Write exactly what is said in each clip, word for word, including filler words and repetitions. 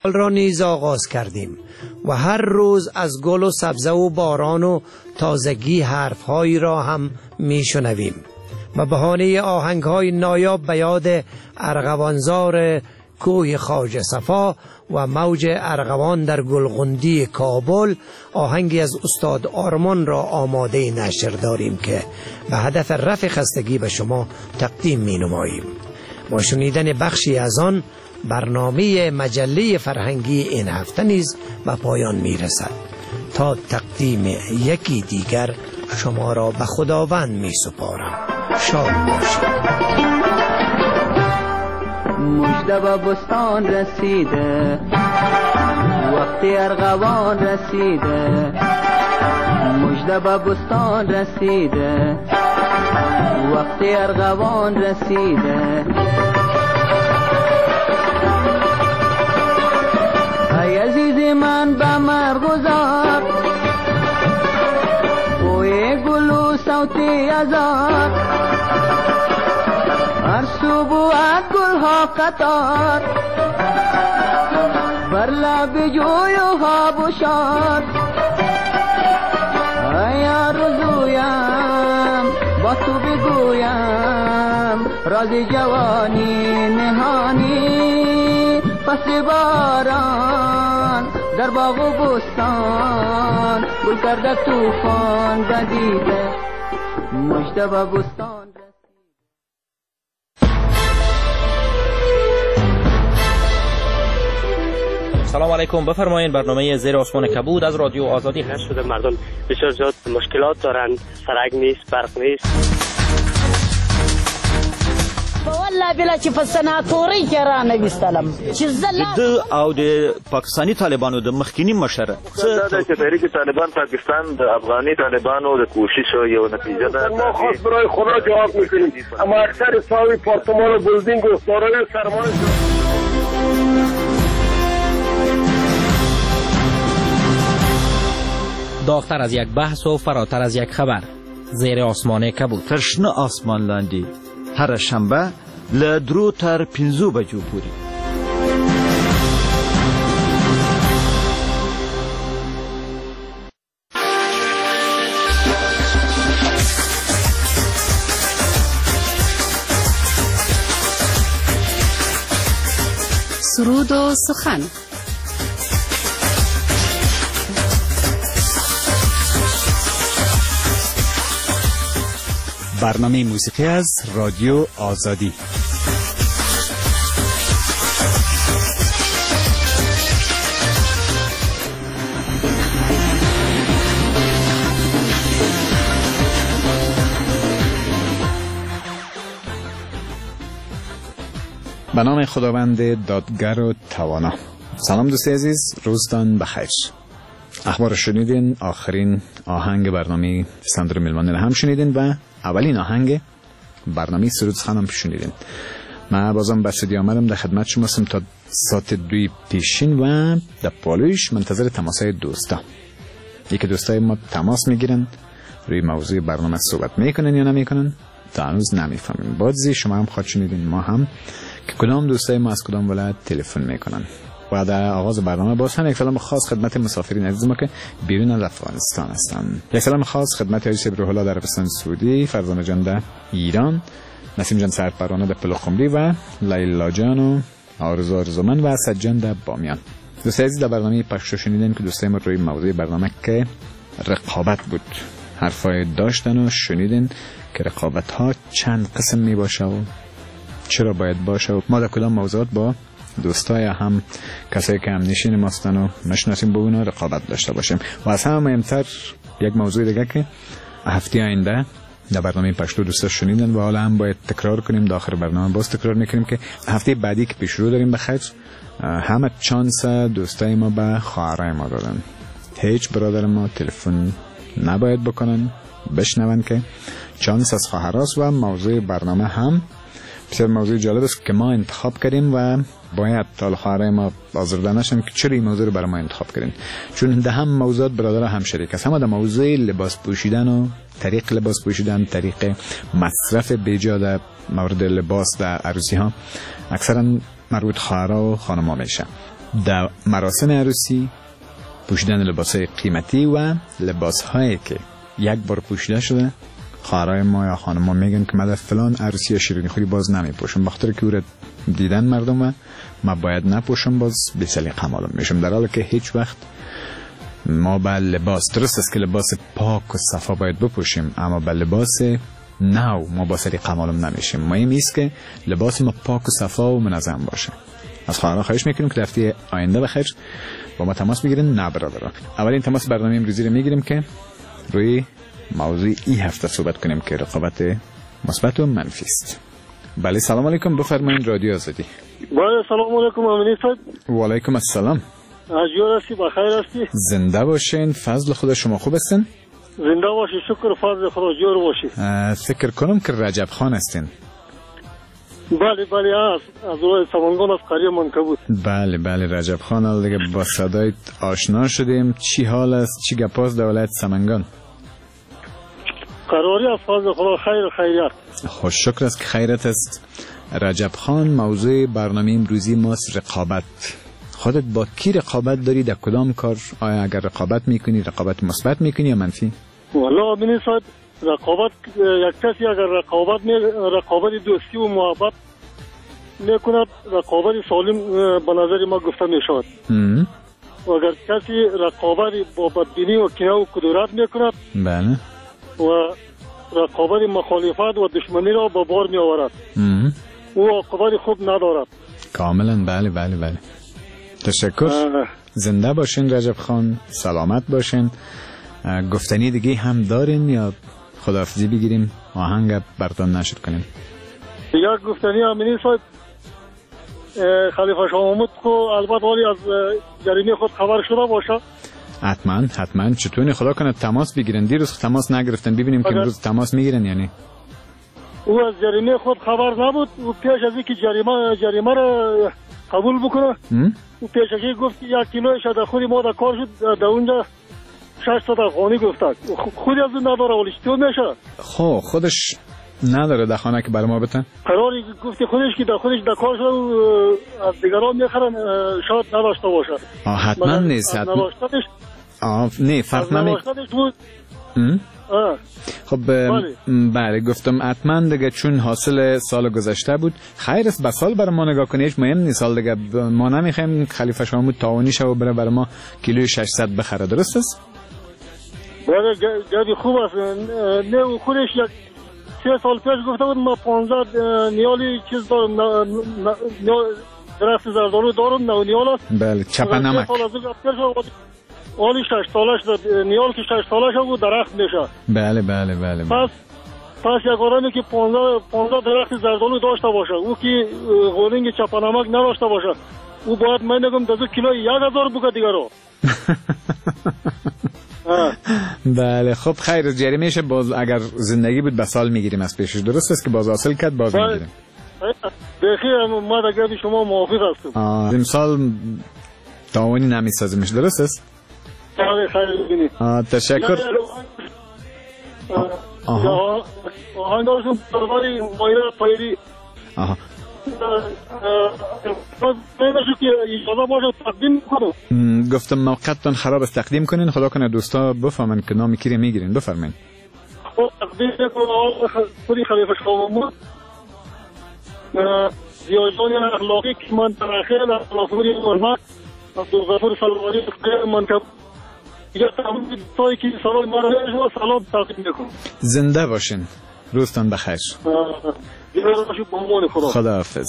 را نیز آغاز کردیم و هر روز از گل و سبزه و باران و تازگی حرفهایی را هم می شنویم و بهانه آهنگهای نایاب به یاد ارغوانزار کوه خواجه صفا و موج ارغوان در گلغندی کابل آهنگی از استاد آرمان را آماده نشر داریم که به هدف رفع خستگی به شما تقدیم می نماییم. با شنیدن بخشی از آن برنامه مجله فرهنگی این هفته نیز به پایان می رسد. تا تقدیم یکی دیگر شما را به خداوند می سپارم. شاد باشید. مژده به بستان رسیده، وقتی ارغوان رسیده. مژده به بستان رسیده، وقتی ارغوان رسیده. ای عزیز من به مرغزار، بوی گل و صوت ازار. هر سو بود گل ها قطار، بر لب جوی ها بشار. ای آرزویم با تو بگویم راز جوانی نهانی. پس باران در باغ و بستان، گل کرده توفان بدیده. مژده به بستان. سلام علیکم، بفرمایید. برنامه زیر آسمان کبود از رادیو آزادی هست. شده مردم بسیار زیاد مشکلات دارند، سرک نیست، برق نیست. والله بلا چې په سناتوري کې را نویستلم چې زله د او د پاکستانی طالبانو د مخکینی مشره دا چې تحریک طالبان پاکستان د افغاني طالبانو د کوشش یو نتیجه ده. ما خاص برای خدا جواب میکنیم، اما اکثر ساوی پارتمان و بلدینگ و سارای سرمایه داغتر از یک بحث و فراتر از یک خبر. زیر آسمان کبود. ترشنه آسمان لاندی هر شنبه له درو تر پنځو بجو پورې. سرود و سخن. برنامه موسیقی از رادیو آزادی. به نام خداوند دادگر و توانا. سلام دوستی عزیز، روزتان بخیر. اخبار شنیدین، آخرین آهنگ برنامه سندر میلمانه هم شنیدین و اولین آهنگ برنامه سرود سخن هم شنیدین. من بازم به استودیو آمدم، در خدمت شما هستم تا ساعت دوی پیشین و در پالویش منتظر تماسای دوستا. یکی دوستای ما تماس میگیرن، روی موضوع برنامه صحبت میکنن یا نمیکنن تا هنوز نمیفهمیم. بازی شما هم خواهد شنیدین ما هم که کدام دوستای ما از کدام ولایت تلفن میکنن. و در آغاز برنامه باز هم یک سلام خاص خدمت مسافرین عزیز ما که بیرون از افغانستان هستند. یک سلام خاص خدمت حاجی صبر الله در عربستان سعودی، فرزانه جان در ایران، نسیم جان سرپرانه در پلوخمری و لیلا جان و آرزو آرزومن و اسد جان در بامیان. دوستای عزیز، در برنامه پخش شنیدن که دوستای ما روی موضوع برنامه که رقابت بود حرفای داشتن و شنیدن که رقابت ها چند قسم می باشه و چرا باید باشه و ما در کدام موضوعات با دوستای هم کسایی که هم نشین ماستن و نشناسیم با اونا رقابت داشته باشیم. و از همه مهمتر یک موضوع دیگه که هفته آینده در برنامه پشتو دوستا شنیدن و حالا هم باید تکرار کنیم، در آخر برنامه باز تکرار میکنیم که هفته بعدی که پیش رو داریم بخیر همه چانس دوستای ما به خواهرای ما دادن. هیچ برادر ما تلفن نباید بکنن، بشنون که چانس از خواهراست. و موضوع برنامه هم بسیار موضوع جالب است که ما انتخاب کردیم و باید تا خواهرای ما آزرده نشن که چرا این موضوع رو برای ما انتخاب کردین، چون ده هم موضوعات برادر هم شریک است. همه در موضوع لباس پوشیدن و طریق لباس پوشیدن، طریق مصرف بیجا در مورد لباس در عروسی ها اکثرا مربوط خواهرها و خانم‌ها میشه. در مراسم عروسی پوشیدن لباسهای قیمتی و لباسهایی که یک بار پوشیده شده خواهرای ما یا خانم ما میگن که من در فلان عروسی یا شیرینی خوری باز نمیپوشم، بخاطر که او را دیدن مردم و ما باید نپوشم، باز بی سلیقه معلوم میشم، در حالی که هیچ وقت ما با لباس، درست است که لباس پاک و صفا باید بپوشیم، اما با لباس نو ما با سلیقه معلوم نمیشیم. مهم است که لباس ما پاک و صفا و منظم باشه. از خواهران خواهش میکنیم که هفته آینده بخیر با ما تماس بگیرین. نه برادران، اولین تماس برنامه امروزی رو میگیریم که روی موضوع این هفته صحبت کنیم که رقابت مثبت و منفی است. بله سلام علیکم، بفرمایید رادیو آزادی. بله سلام علیکم امینی صاحب. و علیکم السلام. اجور هستی، بخیر هستی؟ زنده باشین، فضل خدا شما خوب هستین؟ زنده باشی، شکر، فضل خدا، جور باشی. فکر کنم که رجب خان هستین. بله بله از از روی سمنگان از قریه منکبوت. بله بله رجب خان، دیگه با صدایت آشنا شدیم. چی حال است، چی گپاست در ولایت سمنگان؟ قراری از فضل خدا خیر خیریت. خوش شکر است که خیرت است. رجب خان، موضوع برنامه امروزی ماست رقابت. خودت با کی رقابت داری، در کدام کار؟ آیا اگر رقابت میکنی رقابت مثبت میکنی یا منفی؟ والله ببینید صاحب، رقابت یک کسی اگر رقابت می رقابت دوستی و محبت میکند، رقابت سالم به نظر ما گفته میشود. و اگر کسی رقابت با بدبینی و کینه و کدورت میکند، بله، و رقابت مخالفت و دشمنی را به بار می آورد، او عاقبت خوب ندارد. کاملا بله بله بله. تشکر. آه. زنده باشین رجب خان، سلامت باشین. گفتنی دیگه هم دارین یا خداحافظی بگیریم، آهنگ براتون نشر کنیم؟ یک گفتنی امینی صاحب، خلیفه شاه محمود خو البته ولی از جریمه خود خبر شده باشه. حتما حتما. چطوری خدا کنه تماس بگیرن، دیروز تماس نگرفتن، ببینیم که امروز تماس میگیرن یعنی. او از جریمه خود خبر نبود، او پیش از اینکه جریمه جریمه را قبول بکنه او پیش از اینکه گفت یک کیلویش در خودی ما در کار شد، در اونجا شصت افغانی گفتن، خودی از اون نداره ولی چطور میشه؟ خب خودش نداره در خانه که بر ما بتن؟ قراری گفتی خودش که در خودش در کار شد از دیگران میخرن، شاید نداشته باشه. آه حتما نیست، حتما آه نه فرق نمی خب بله. بله گفتم حتما دیگه، چون حاصل سال گذشته بود. خیر است به سال برای ما نگاه کنیش، مهم نیست. سال دیگه ما نمیخوایم خلیفه شاه محمود تاوانی شه و بره برای ما کیلوی ششصد بخره، درست است؟ بله جدی خوب است. نه خودش یک سه سال پیش گفته بود ما پانزده نیالی چیز دارم، درخت زردالو دارم، نه نیال است. بله چپا نمک. ولی شش سالش نیال که شش سالش بود درخت میشه. بله بله بله. پس پس یک آدمی که پانزده پانزده درخت زردالو داشته باشه، او که غولینگ چپا نمک نداشته باشه، او باید من نگم دو کیلو یک هزار بگه دیگه رو. بله خب خیر، جریمهش باز اگر زندگی بود به سال میگیریم از پیشش، درست است که باز حاصل کرد باز میگیریم. بخیر ما دیگه شما موافق هستم. امسال تاوانی نمیسازیمش، درست است؟ بله خیر ببینید. تشکر. آها آها داشتم درباره مایره پایری. آها گفتم موقعتون خراب است، تقدیم کنین، خدا کنه دوستا بفهمن که نام کی میگیرین. بفرمایید. خب تقدیم کنم خودی خلیفه شاه محمود، زیادان اخلاقی که من تراخیر اخلاقی مرمت عبدالغفور سلوانی منکب یا تمام دوستایی که سلام مرحبا سلام تقدیم میکنم. زنده باشین، روزتان بخیر. خدا حافظ.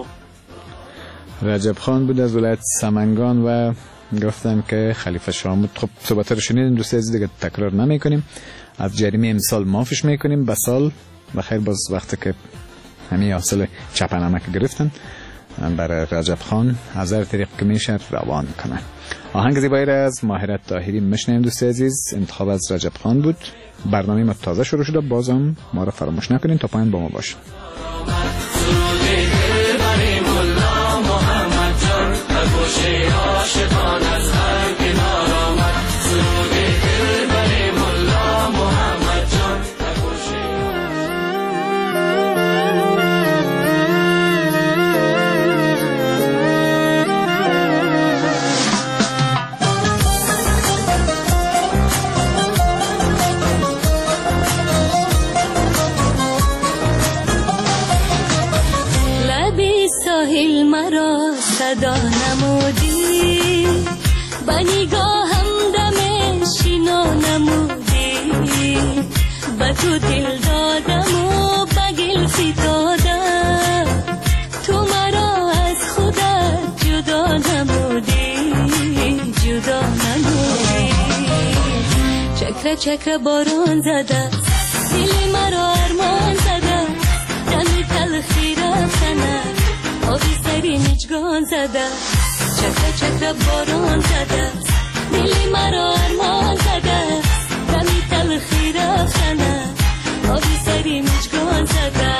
رجب خان بود از ولایت سمنگان و گفتن که خلیفه شاه محمود. خب صحبت رو شنیدین دوست عزیز، دیگه تکرار نمی کنیم. از جریمه امسال معافش میکنیم، به سال بخیر. باز وقتی که همین حاصل چپا نمک گرفتن برای رجب خان از هر طریق که میشه روان کنن. آهنگ زیبایی را از ماهرت طاهری میشنویم دوست عزیز، انتخاب از رجب خان بود. برنامه ما تازه شروع شده، بازم ما را فراموش نکنین تا پایان با ما باشین. صدا نمودی با نگاهم دم شینا نمودی با تو دل دادم و با گل فتادم تو مرا از خودت جدا نمودی جدا نمودی چکر چکر باران زده دل مرا ارمان زده دمی تلخی رفتنه آبی سری نجگان زده چکر چکر باران زده دل مرا ارمان زده دمی تلخی رفتنه آبی سری نجگان زده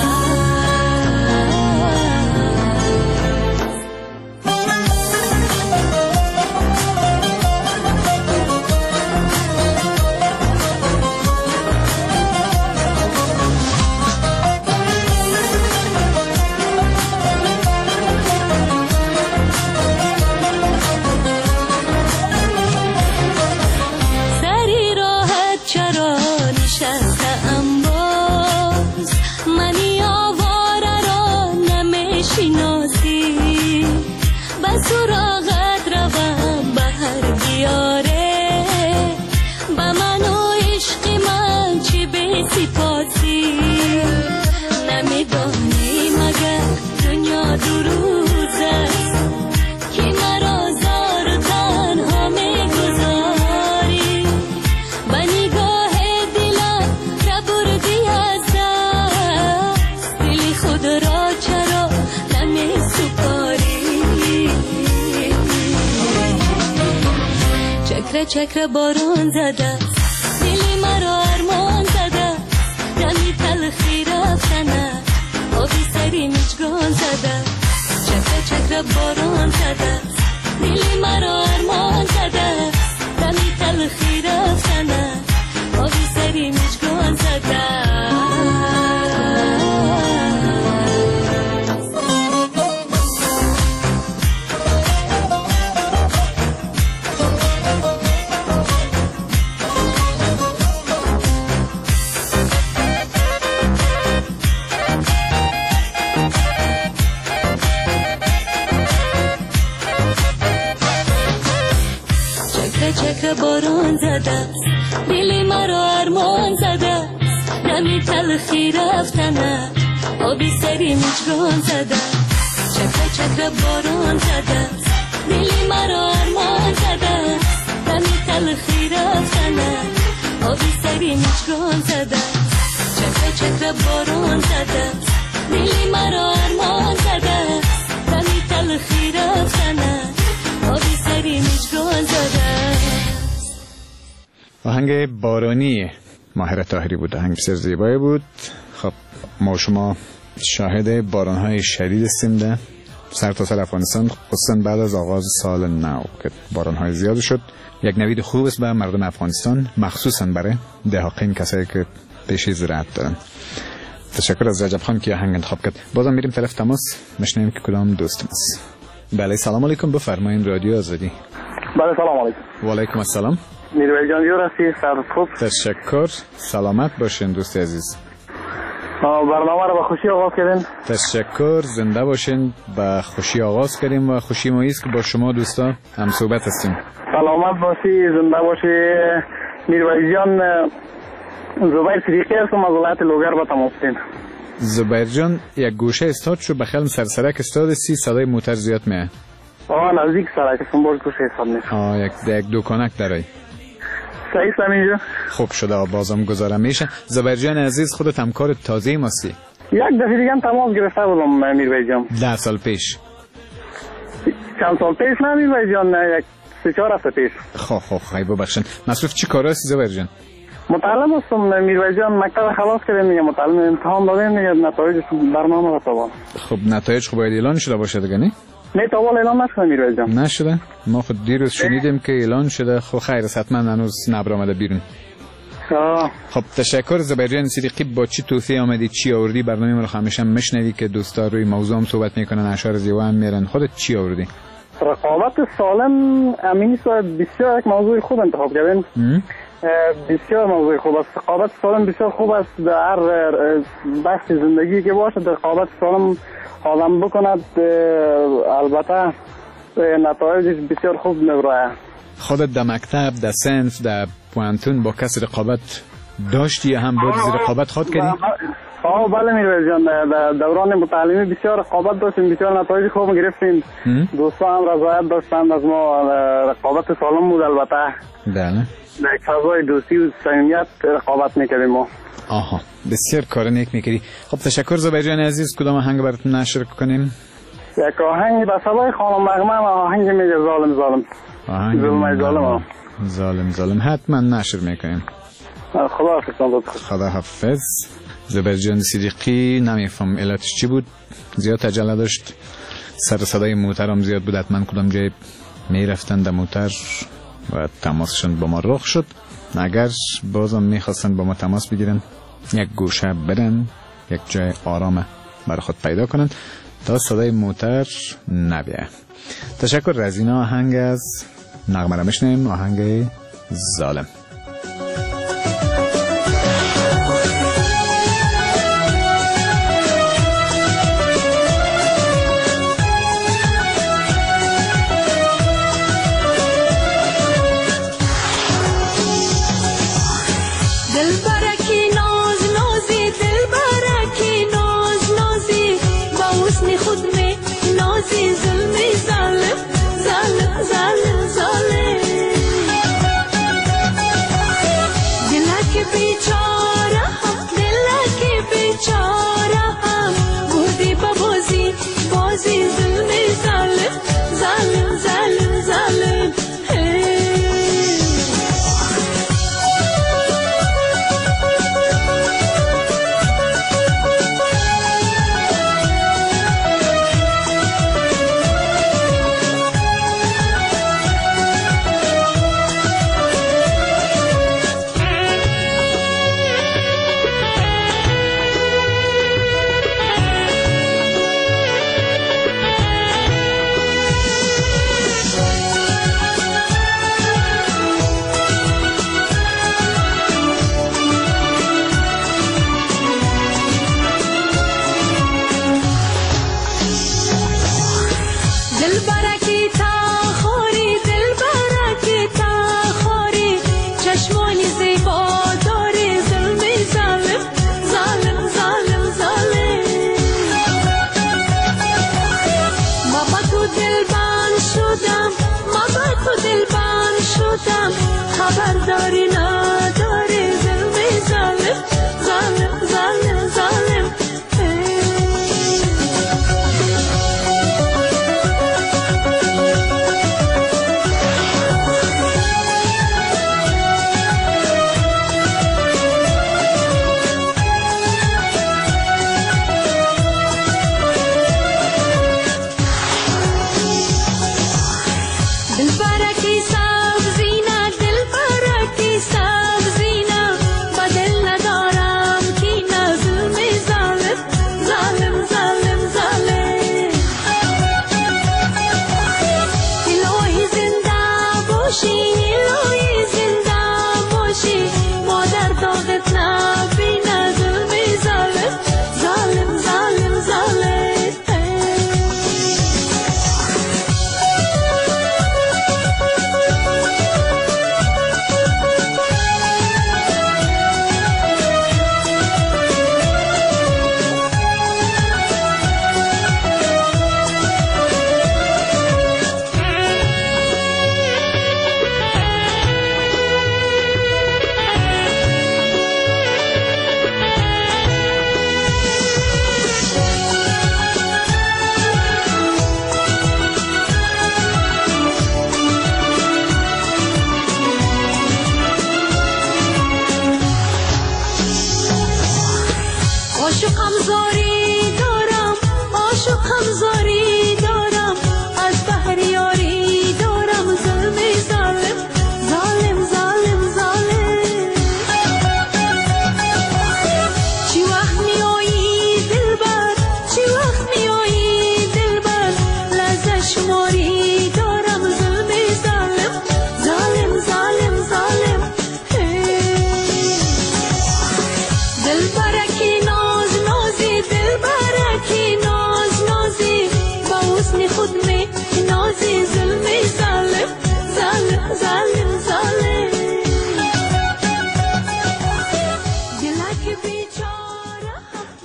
چکر باران زده دل مرا ارمان زده دمی تلخی رفتنه آبی سری نجگان زده چکر چکر باران زده دل مرا ارمان زده دمی تلخی رفتنه آبی سری نجگان زده چکر باران زده دل مرا ارمان زده دمی تلخی رفتنه آبی سری نجگان زده چکر چکر باران زده دل مرا ارمان زده دمی تلخی رفتنه آبی سری نجگان زده چکر چکر باران زده دل مرا ارمان زده دمی تلخی رفتنه آبی سری نجگان زده. آهنگ بارانی ماهر طاهری بود. آهنگ بسیار زیبایی بود. خب ما شما شاهد بارانهای شدید هستیم در سر تا سر افغانستان، خصوصا بعد از آغاز سال نو که بارانهای زیاد شد. یک نوید خوب است برای مردم افغانستان، مخصوصا برای دهاقین، کسایی که پیشی زراعت دارن. تشکر از رجب خان که آهنگ انتخاب کرد. بازم میریم طرف تماس، میشنویم که کدام دوست است. بله سلام علیکم، بفرمایید رادیو آزادی. بله سلام علیکم. و علیکم السلام. میروی جان جور هستی؟ سر خوب. تشکر، سلامت باشین دوست عزیز. برنامه رو با خوشی آغاز کردین. تشکر، زنده باشین. با خوشی آغاز کردیم و خوشی ما است که با شما دوستا هم صحبت هستیم. سلامت باشی، زنده باشی. میروی جان زبیر صدیقی هستم از ولایت لوگر با تماس هستیم. زبیر جان یک گوشه استاد شو بخیلم سرسرک استاد سی صدای موتر زیاد میه. آه نزدیک سرک هستم باز گوشه استاد میشه. آه یک یک دکانک داره. صحیح سمیجا. خوب شده بازم گذارم میشه. زبیر جان عزیز خودت همکار تازه ماستی؟ یک دفعه دیگه تماس گرفته بودم میروی جان. ده سال پیش. چند سال پیش نه میروی جان، یک سه چهار هفته پیش. خب خب خیلی ببخشید. مصروف چی کار هستی زبیر جان؟ متعلم هستم میروی جان، مکتب خلاص کردیم دیگه، متعلم امتحان دادیم دیگه، نتایج برنامه رو تابان. خب نتایج خب باید اعلان شده باشه دیگه نه؟ نه تابان اعلان نشده میروی جان. نشده؟ ما خود دیروز شنیدیم که اعلان شده. خب خیر است، حتما هنوز نبر آمده بیرون. آه. خب تشکر زبیر جان صدیقی. با چی توفیق آمدی، چی آوردی؟ برنامه ما رو همیشه میشنوی که دوستا روی موضوع هم صحبت میکنن، اشعار زیبا هم میرن. خودت چی آوردی؟ رقابت سالم امین بسیار یک موضوع خوب انتخاب کردین. بسیار موضوع خوب است. رقابت سالم بسیار خوب است در هر بخش زندگی که باشه. رقابت سالم آدم بکند البته نتایجش بسیار خوب میبره. خودت در مکتب، در صنف، در پوانتون با کسی رقابت داشتی هم بود زیر رقابت خود کردی؟ آه بله میرویز جان، در دوران متعلمی بسیار رقابت داشتیم، بسیار نتایج خوب گرفتیم. دوستان هم رضایت داشتند از ما، رقابت سالم بود البته. بله. در فضای دوستی و صمیمیت رقابت میکردیم ما. آها، بسیار کار نیک میکردی. خب تشکر زبیر جان عزیز. کدام آهنگ براتون نشر کنیم؟ یک آهنگ به صدای خانم نغمه، آهنگ میگه ظالم ظالم. آهنگ ظلم ظالم ظالم ظالم حتما نشر میکنیم. خدا حافظ. خدا حافظ. زبیر جان صدیقی نمیفهم علتش چی بود، زیاد عجله داشت، سر صدای موتر هم زیاد بود، حتما کدام جای میرفتن در موتر و تماسشون با ما رخ شد. اگر بازم میخواستن با ما تماس بگیرن یک گوشه برن، یک جای آرام برای خود پیدا کنن تا صدای موتر نبیه. تشکر. از این آهنگ از نغمه را میشنیم، آهنگ ظالم.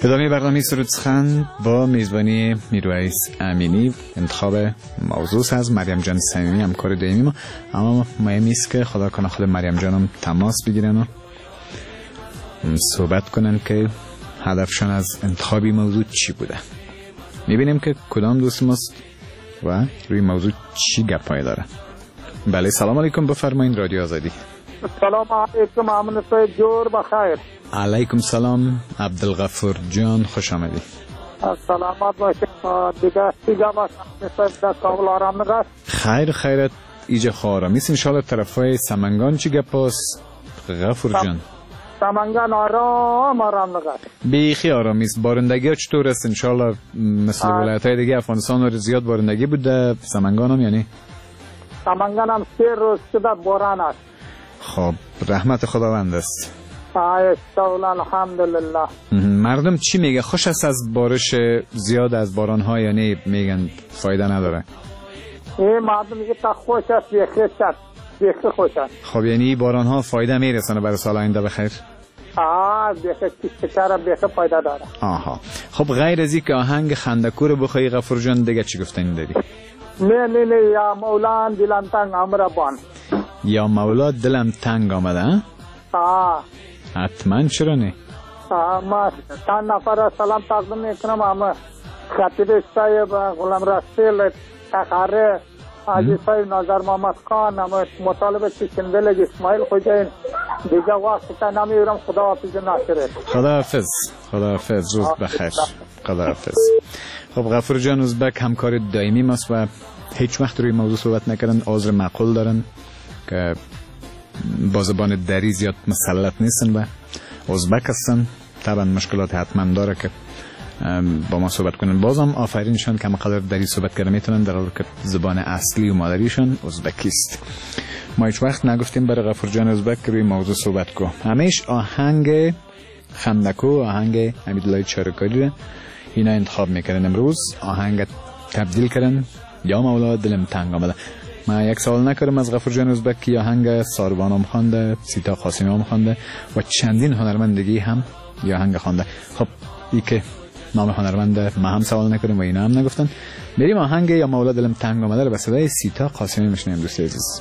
ادامه برنامه سرود سخن با میزبانی میرویس امینی. انتخاب موضوع از مریم جان صمیمی همکار دائمی ما، اما مهم است که خدا کنه خود مریم جانم تماس بگیرن و صحبت کنن که هدفشان از انتخابی موضوع چی بوده. میبینیم که کدام دوست ماست و روی موضوع چی گپای داره. بله سلام علیکم، بفرمایید رادیو آزادی. سلام علیکم امن صاحب، جور بخیر. علیکم سلام عبدالغفور جان، خوش آمدید. سلامت باشید. دیگه دیگه باشید در کابل آرام نگاه. خیر خیرت ایجا خوارامیست انشاءالله. طرفای سمنگان چی گپاس غفور جان؟ سمنگان آرام آرام نگاه. بیخی آرامیست. بارندگی ها چطور است انشاءالله؟ مثل ولایت های دیگه افغانستان رو زیاد بارندگی بوده، سمنگان هم یعنی؟ سمنگان هم سه روز شده باران است. خب رحمت خداوند است. آیستاولا الحمدلله. مردم چی میگه؟ خوش است از بارش زیاد، از باران ها، یعنی میگن فایده نداره؟ این مردم میگه تا خوش است بیخی است بیخی خوش است. خب یعنی باران ها فایده میرسانه برای سال آینده بخیر؟ آه بیخی کشتکر بیخی فایده داره. آها خب غیر از این که آهنگ خندکو رو بخوایی غفور جان دیگه چی گفتنی داری؟ نه نه نه یا مولا دلم تنگ آمده بان. یا مولا دلم تنگ آمده؟ آه حتما چرا نه؟ آه ما چند نفر سلام تقدیم میکنم. اما خطیب صاحب غلام رسول تخاره حاجی صاحب نظر محمد خان، اما مطالبه چیکندل اسماعیل خوجین دیگه وقت تا نمیورم. خدا حافظ ناصرت. خدا حافظ. خدا حافظ. روز بخیر. خدا حافظ. خب غفور جان ازبک همکار دائمی ماست و هیچ وقت روی موضوع صحبت نکردن. عذر معقول دارن که با زبان دری زیاد مسلط نیستن و ازبک هستن. طبعا مشکلات حتما داره که با ما صحبت کنن. بازم آفرینشان که مقدار دری صحبت کرده میتونن، در حالی که زبان اصلی و مادریشان ازبکی است. ما هیچ وقت نگفتیم برای غفور جان ازبک روی موضوع صحبت کو. همیش آهنگ خندکو، آهنگ حمیدالله چارکاری اینا انتخاب میکردن. امروز آهنگ تبدیل کردن یا مولا دلم تنگ آمده. من یک سوال نکردم از غفور جان ازبک که آهنگ ساروان هم خوانده، سیتا قاسمی هم خوانده و چندین هنرمندگی هم یا آهنگ خوانده. خب ای که نام هنرمند ما هم سوال نکردیم و اینا هم نگفتن. بریم آهنگ یا مولا دلم تنگ آمده رو به صدای سیتا قاسمی میشنیم. دوست عزیز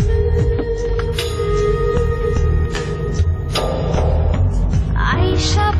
عايشة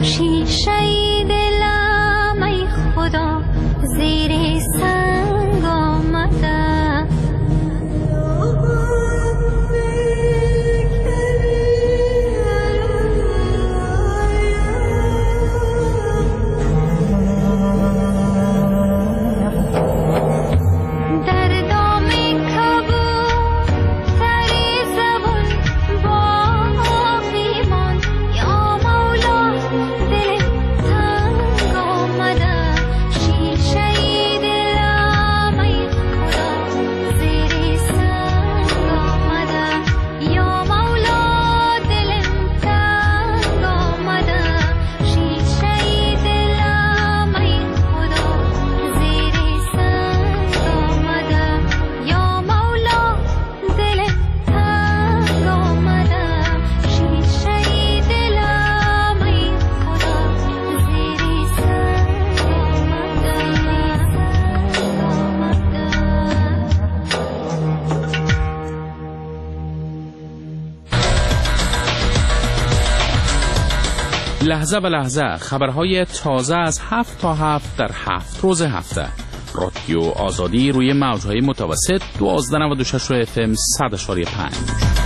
شیشه دلم ای خدا زیر سنگ آمده. لحظه به لحظه خبرهای تازه از هفت تا هفت در هفت روز هفته. رادیو آزادی روی موجهای متوسط دوازده نود و شش اف ام صد و پنج.